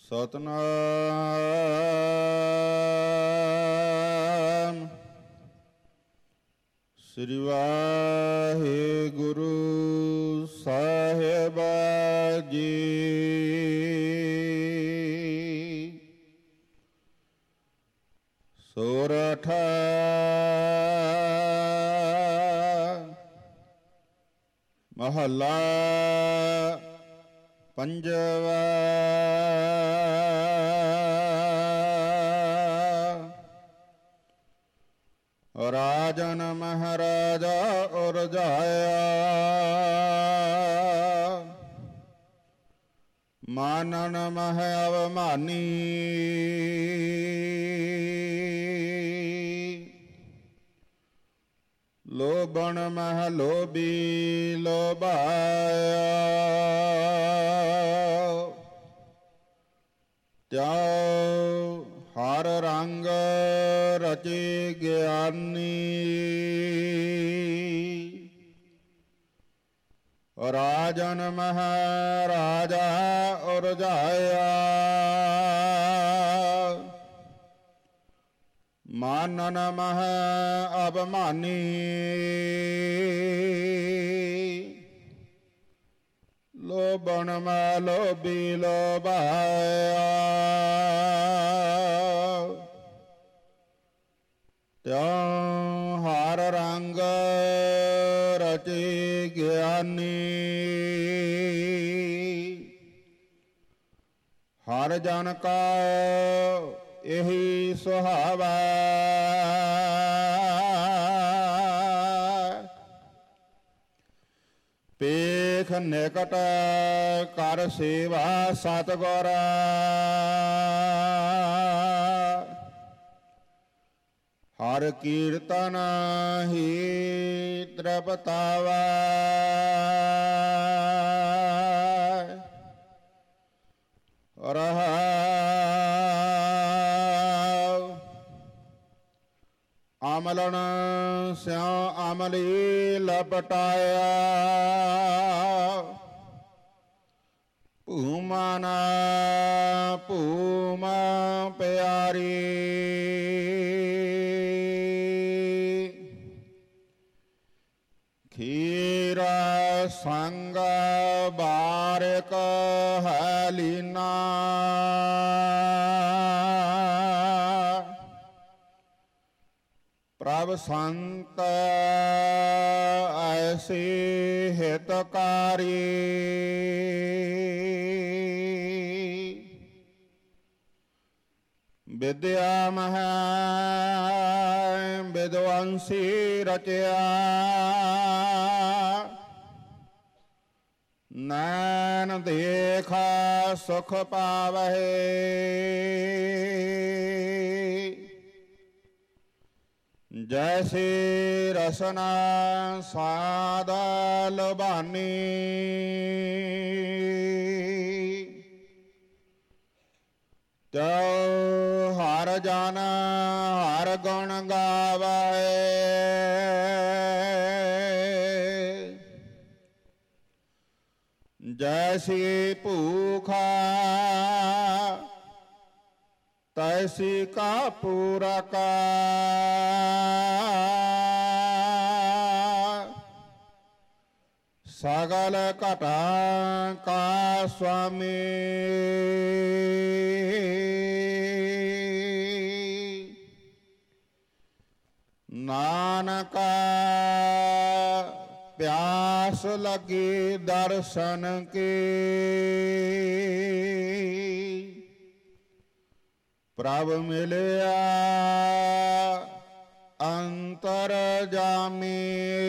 ਸਤਿਨਾਮ ਸ੍ਰੀ ਵਾਹਿਗੁਰੂ ਸਾਹਿਬ ਜੀ। ਸੋਰਠ ਮਹੱਲਾ ਪੰਜਵਾ। ਰਾਜਨ ਮਹਾਰਾਜਾ ਉਰਜਾਇਆ, ਮਾਨਨ ਮਹ ਅਵਮਾਨੀ। ਲੋਭਣ ਮਹ ਲੋਭੀ ਲੋਭਾਇਆ, ਤਿਉ ਹਰ ਰੰਗ ਰਚੇ ਗਿਆਨੀ। ਰਾਜਨ ਮਹਾਰਾਜਾ ਉਰਜਾਇਆ, ਮਾਨਨ ਮਹ ਅਭਮਾਨੀ। ਲੋਭਣ ਮਹ ਲੋਭੀ ਲੋਭਾਇਆ, ਤਿਉ ਹਰ ਰੰਗ ਰਚੇ ਗਿਆਨੀ। ਹਰ ਜਨ ਕਾ ਇਹੀ ਸੁਹਾਵਾ, ਪੇਖ ਨਿਕਟ ਕਰ ਸੇਵਾ ਸਤਿਗੁਰ। ਹਰ ਕੀਰਤਨ ਹੀ ਤ੍ਰਿਪਤਾਵਾ, ਰਹਾਉ। ਅਮਲਨ ਸਿਉ ਅਮਲੀ ਲਪਟਾਇਆ, ਭੂਮਨ ਭੂਮ ਪਿਆਰੀ। ਖੀਰ ਸੰਗ ਬਾਰਿਕ ਹੈ ਲੀਨਾ, ਪ੍ਰਭ ਸੰਤ ਐਸੀ ਹਿਤਕਾਰੀ। ਵਿਦਿਆ ਮਹ ਵਿਦਵਾਂਸੀ ਰਚਿਆ, ਨੈਣ ਦੇਖਾ ਸੁਖ ਪਾਵਹਿ। ਜੈਸੇ ਰਸਨਾ ਸਾਧ ਲੁਭਾਨੀ, ਤਿਉ ਹਰ ਜਨ ਹਰ ਗੁਣ ਗਾਵੈ। ਜੈਸੀ ਭੂਖਾ ਤੈਸੀ ਕਾ ਪੂਰਕ, ਸਗਲ ਘਟਾਂ ਕਾ ਸੁਆਮੀ। ਨਾਨਕ ਪਿਆਸ ਲੱਗੀ ਦਰਸ਼ਨ ਕੀ, ਪ੍ਰਭ ਮਿਲਿਆ ਅੰਤਰ ਜਾਮੀ।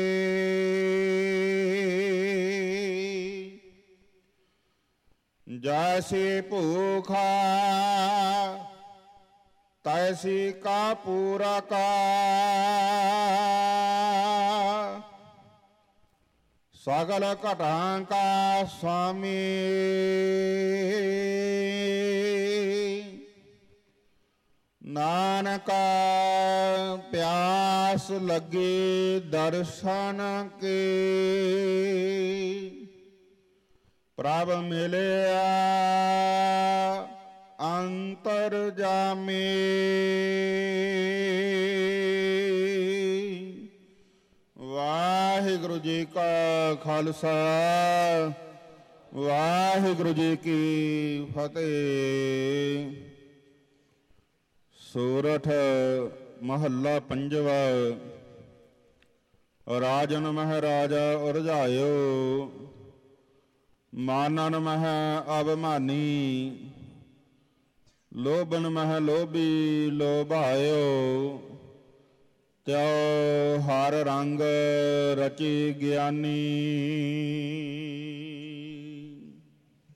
ਜੈਸੀ ਭੂਖਾ ਤੈਸੀ ਕਾ ਪੂਰਕ, ਸਗਲ ਘਟਾਂ ਕਾ ਸੁਆਮੀ। ਨਾਨਕ ਪਿਆਸ ਲੱਗੀ ਦਰਸ਼ਨ ਕੀ, ਪ੍ਰਭ ਮਿਲਿਆ ਜਾਮੇ। ਵਾਹਿਗੁਰੂ ਜੀ ਕਾ ਖਾਲਸਾ, ਵਾਹਿਗੁਰੂ ਜੀ ਕੀ ਫਤਿਹ। ਸੂਰਠ ਮਹੱਲਾ ਪੰਜਵਾ। ਰਾਜਨ ਮਹਾਰਾਜਾ ਉਰਝਾਇਓ, ਮਾਨਨ ਮਹਿ ਅਭਿਮਾਨੀ। ਲੋਭਨ ਮਹਿ ਲੋਭੀ ਲੋਭਾਇਓ, ਤਿਉ ਹਰ ਰੰਗ ਰਚੀ ਗਿਆਨੀ।